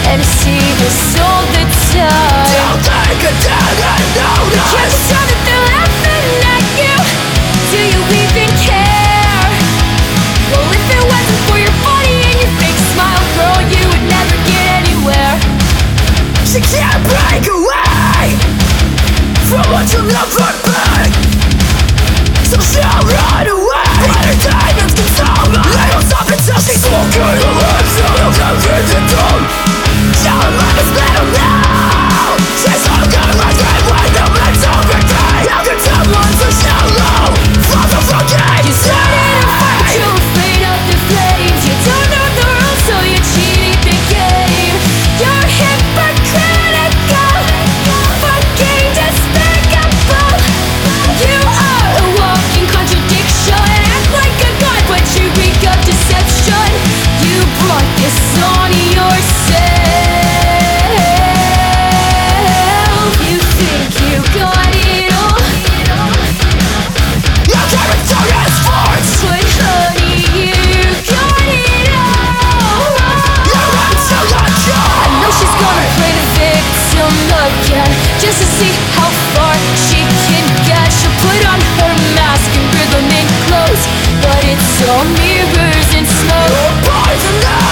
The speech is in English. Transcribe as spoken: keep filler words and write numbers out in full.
and see this all the time. Don't think I didn't notice. Can't you tell that they're laughing at you? Do you even care? Well, if it wasn't for your body and your fake smile, girl, you would never get anywhere. She can't break away from what you'll never be. So she'll run away, but her diamonds console her. They don't stop until she's walking away. So they'll never get down. She'll let us let them know. She's hunger like red when the mental victory. How can someone so shallow fall so forget? You started a fight, but you're afraid of the flames. You don't know the rules, so you cheat the game. You're hypocritical, fucking despicable. You are a walking contradiction. Act like a god, but you reek of deception. You brought this on yourself. You think you got it all, Your character is forged. but honey, you got it all. You're until you're I know she's gonna play the victim again, just to see how far she can get. She'll put on her mask and rhythm and clothes, but it's all mirrors and smoke. poison.